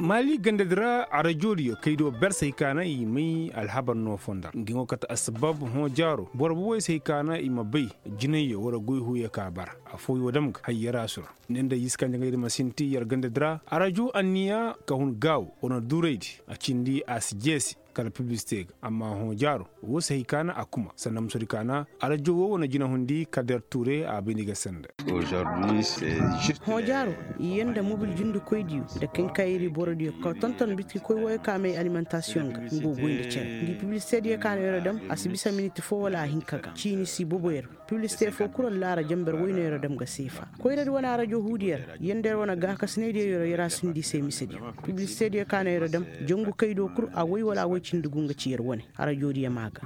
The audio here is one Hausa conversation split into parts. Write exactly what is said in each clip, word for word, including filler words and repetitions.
mali gandadra arajoliyo kaido bersai kana i mai alhabar no fondar ngingo kata asbab ho jaro borbo sai kana i mabai jinayo wara goyhu ya kabar afoy wadam hayyara sur nenda yiskan ngai masinti yar gandadra araju anniya kahun gaw ona dureidi a cindi asjesi kala publicité amma ho jaro wo sai kana akuma sanam sori kana arajo wo wona jina hundi kader touré a beniga sende aujourd'hui c'est juste ho jaro yenda mobil jundu koydi de ken kayri borodi ko tonton bitki koy woy kame alimentation ga ngo goyde chen di publicité de kana yoro dam asibisa minute fo wala hinkaga chini si boboyer publicité fo kuron lara jamber woyno yoro dam ga sefa koyre wona radio hudier yender wona ga kasnede yoro yara sindi se misedi publicité de kana yoro dam jongu kaydo kur a woy wala woy cindugunga ciyar wani ara jodiya maga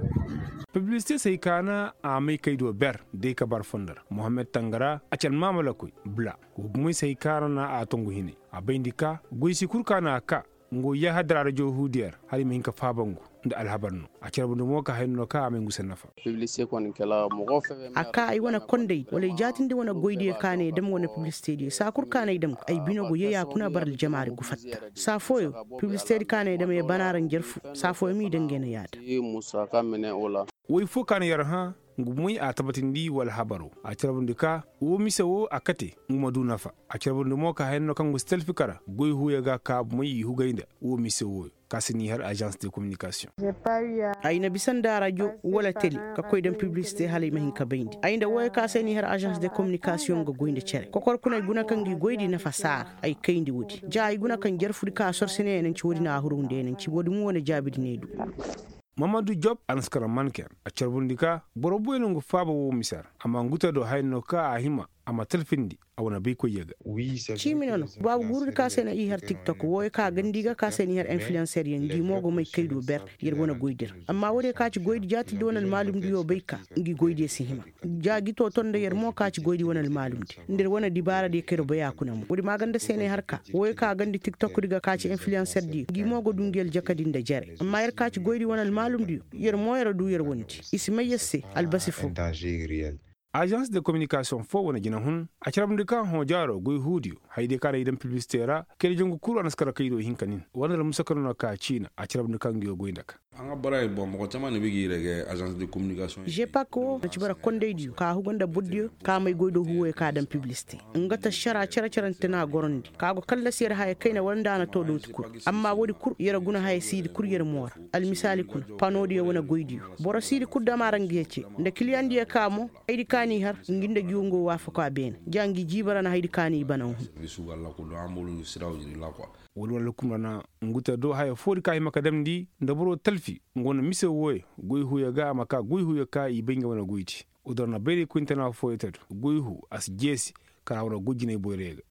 publicité sai kana a mai kaido ber de ka bar fondar Mohamed Tangara a can mamala koy bla gumui sai kana na a tongu hine a baindika goisi kurkana ka ngo ya hadra radio hudier hari min ka fabangu da alhabarno a cerbundu mo ka hayno ka amen gusen nafa publicité kon kala mo go fe aka ay wona kondey wala jatinde wona goyde kane dem wona publicité di sa kur kane dem ay binogo yeya kuna baral jamaare gu fatta sa foyo publicité kane dem e banaran jerfu sa foyo mi dengene yaada musa kamene ola woy fo kan yar ha ngumui a tabatindi wal habaru a cerbundu ka wo misawo akate ngumadu nafa a cerbundu mo ka hayno kan gustel fikara goy huya ga ka muy hugaynda wo misawo kasini har agence de communication ayna bisanda radio wala télé ka koy dem publicité halay mahin ka bayndi aynda woy kasini har agence de communication go goynde cere ko kor kunay guna kan gi goydi na fasar ay kayndi wudi jaay guna kan jarfudi ka sorsene en ci wodi na hurunde en ci wodi mu wona jabidi nedu Mamadou Diop anskara manken a charbundika borobo eno ngo faba wo misar ama nguta do hayno ka ahima ama telfindi awana be ko yega oui c'est chiminono babu guru ka sena i har TikTok woy ka gandiga ka sena har influencer yen gi mogo may kaydo ber yer wona goydir amma wode ka ci goydi jati donal malum diyo bayka ngi goyde si hima jaagi to tonde yer mo ka ci goydi wonal malum di ndir wona dibara de kero baya kunam wodi maganda sena harka woy ka gandi TikTok diga ka ci influencer di gi mogo dungel jakadinde jere amma yer ka ci goydi wonal malum di yer mo yer du yer wonti isma yesse albasifu danger réel agence de communication fo wona jina hun a ciramde kan ho jaro goy hudio hayde kala idan publicité ra kele jongu kuru anaskara kaydo hinkanin wona la musakano ka china a ciramde kan giyo goydaka anga bara bon mo tama ne bigi rege agence de communication je pas ko ci bara konde di ka hugonda buddio ka may goydo huwe ka dan publicité ngata shara chara charantena gorondi ka go kala sir hay kayna wanda na to do kur amma wodi kur yera guna hay sidi kur yera mor al misali kun panodi wona goydio boro sidi kudda marangece nde client di kamo aydi kani har nginde jungo wafa ko ben jangi jibara na haydi kani banaw bisu Allah ko do amulu sirawji la quoi wolwala kumrana nguta do haya fodi kay maka demdi ndaburo talfi ngona mise woy goy huya ga maka goy huya ka ibenga wana goyti udorna beri kwintana foyetatu goy hu as jesi ka wona gojine boyrega